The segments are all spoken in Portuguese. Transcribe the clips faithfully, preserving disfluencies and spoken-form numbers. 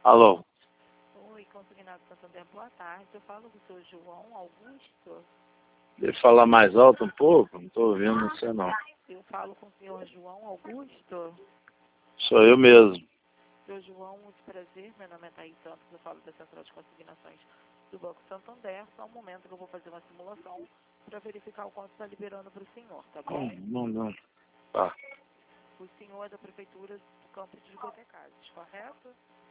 Alô? Oi, consignado Santander, boa tarde. Eu falo com o senhor João Augusto. Deixa eu falar mais alto um pouco? Não estou ouvindo você não. Eu falo com o senhor João Augusto. Sou eu mesmo. Senhor João, muito prazer. Meu nome é Thaís Santos. Eu falo da Central de Consignações do Banco Santander. Só um momento que eu vou fazer uma simulação para verificar o quanto está liberando para o senhor, tá bom? Não, não. Tá. O senhor é da Prefeitura do Campo de Goitacazes, correto?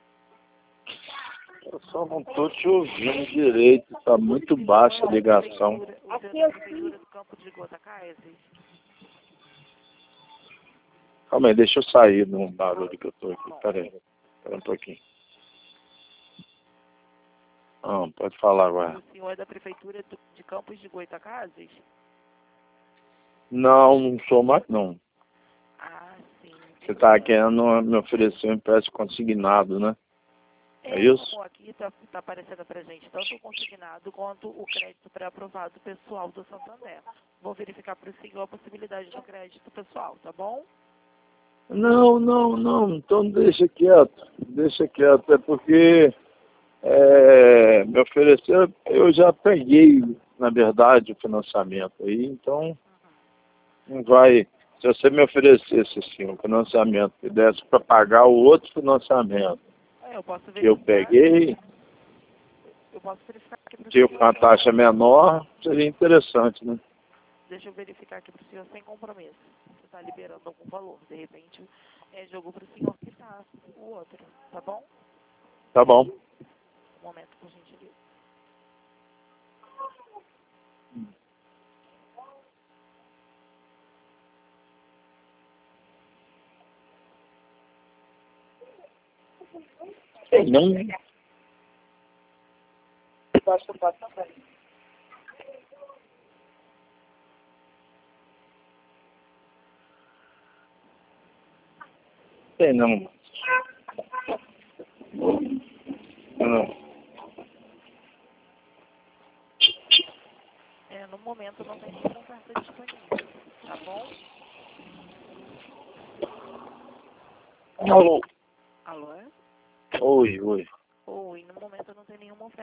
Eu só não estou te ouvindo direito. Está muito baixa a ligação. O senhor é da Prefeitura do Campo de Goitacazes? Calma aí, deixa eu sair do barulho que eu estou aqui. Pera aí. Espera um pouquinho. Não, pode falar agora. O senhor é da Prefeitura do, de Campos de Goitacazes? Não, não sou mais não. Ah, sim. Você está querendo me oferecer um empréstimo consignado, né? É isso? Como aqui está tá aparecendo pra gente tanto o consignado quanto o crédito pré-aprovado pessoal do Santander. Vou verificar para o senhor a possibilidade do crédito pessoal, tá bom? Não, não, não. Então deixa quieto. Deixa quieto. É porque é, me ofereceu, eu já peguei, na verdade, o financiamento aí, então não vai. Se você me oferecesse assim, um financiamento que desse para pagar o outro financiamento É, eu posso que eu verificar. peguei, Eu posso verificar aqui para o que senhor. com a taxa menor, seria interessante, né? Deixa eu verificar aqui para o senhor sem compromisso. Se está liberando algum valor. De repente, é jogo para o senhor que está o outro, tá bom? Tá bom. Um momento, por gentileza. Sei não. Sei não. Não. É, no momento não tem nenhuma oferta disponível, tá bom? Alô? Alô? Oi, oi. Oi, no momento não tem nenhuma oferta.